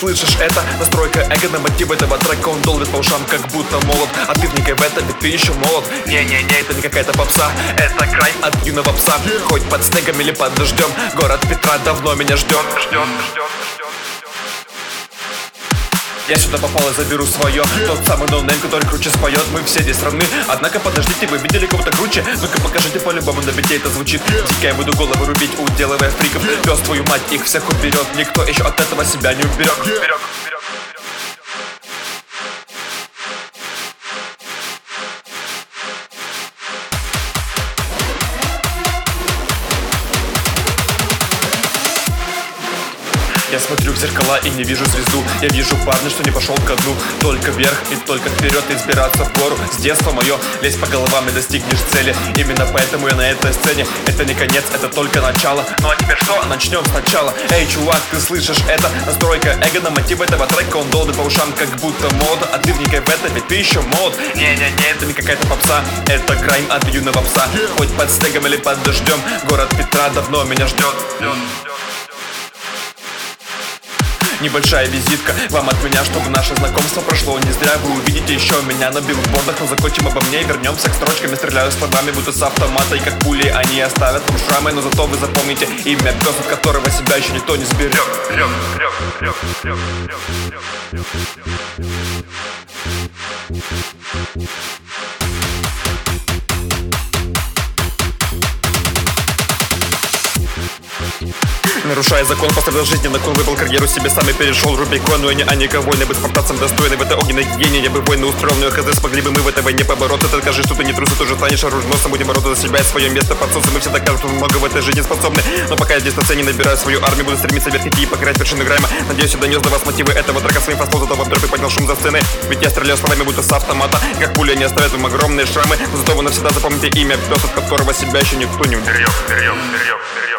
слышишь это? Настройка эго на мотив этого трека. Он долбит по ушам, как будто молот. А ты вникай в это, ведь ты еще молод. Не-не-не, это не какая-то попса. Это край от юного пса. Хоть под снегом или под дождем, город Петра давно меня ждет. Я сюда попал и заберу свое. Тот самый ноунейм, который круче споет. Мы все здесь равны, однако подождите, вы видели кого-то круче? Ну-ка покажите, по-любому на бите это звучит. Дико я буду головы рубить, уделывая фриков. Пес твою мать, их всех уберет. Никто еще от этого себя не уберет. Я смотрю в зеркала и не вижу звезду. Я вижу парня, что не пошел ко дну. Только вверх и только вперед, и взбираться в гору. С детства мое, лезь по головам и достигнешь цели. Именно поэтому я на этой сцене. Это не конец, это только начало. Ну а теперь что? Начнем сначала. Эй, чувак, ты слышишь это? Настройка эго на мотив этого трека. Он долбит по ушам, как будто мода. А ты вникай в это, ведь ты еще молод. Не-не-не, это не какая-то попса. Это крайм от юного пса. Хоть под снегом или под дождем, город Петра давно меня ждет. Небольшая визитка вам от меня, чтобы наше знакомство прошло не зря. Вы увидите еще меня на билбордах, но закончим обо мне и вернемся к строчкам. Я стреляю словами, будто с автомата, и как пули они оставят вам шрамы. Но зато вы запомните имя, пес, от которого себя еще никто не сберет. Нарушая закон, пострадал жизни, на кон выбрал карьеру себе, сам и перешел Рубикон. Но я не Аника Война, быть спартанцем достойный в этой огненной гене. Я бы войну устроил, но хз, смогли бы мы в этой войне побороться. Ты скажи, что ты не трус, и тоже станешь оруженосцем. Будем бороться за себя и свое место под солнцем. Мы все докажут, что много в этой жизни способны. Но пока я здесь на сцене набираю свою армию, буду стремиться вверх идти и покорять вершины грайма. Надеюсь, я донес до вас мотивы этого трека своим фастом, зато во-первых поднял шум за сценой. Ведь я стреляю словами, будто с автомата, и как пули они оставят вам огромные шрамы. Но зато вы навсегда запомните имя, пес, от которого себя еще никто не уберет.